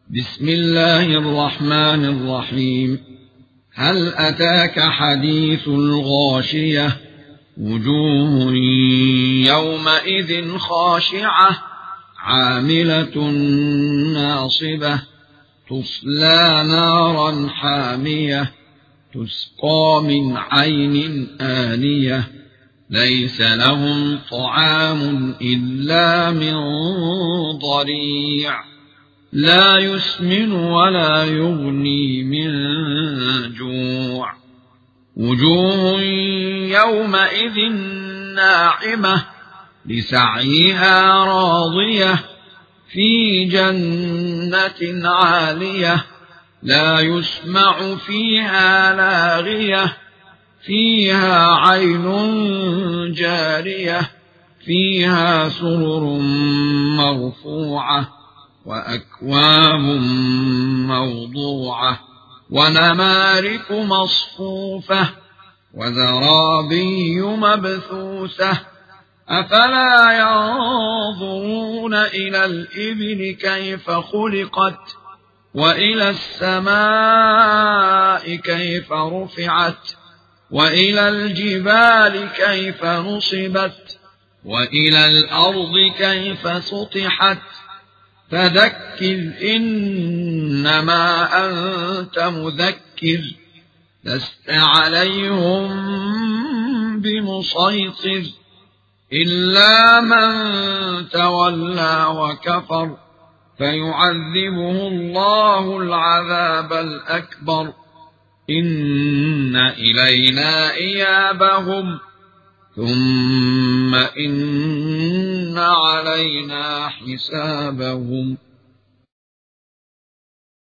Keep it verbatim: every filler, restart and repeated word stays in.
بسم الله الرحمن الرحيم. هل أتاك حديث الغاشية؟ وجوه يومئذ خاشعة عاملة ناصبة تصلى نارا حامية تسقى من عين آنية ليس لهم طعام إلا من ضريع لا يسمن ولا يغني من جوع. وجوه يومئذ ناعمة لسعيها راضية في جنة عالية لا يسمع فيها لاغية فيها عين جارية فيها سرر مرفوعة وأكواب موضوعة ونمارق مصفوفة وزرابي مبثوثة أفلا ينظرون إلى الإبل كيف خلقت وإلى السماء كيف رفعت وإلى الجبال كيف نصبت وإلى الأرض كيف سطحت فذكر إنما أنت مذكر لست عليهم بمسيطر إلا من تولى وكفر فيعذبه الله العذاب الأكبر إن إلينا إيابهم ثم إن علينا حسابهم.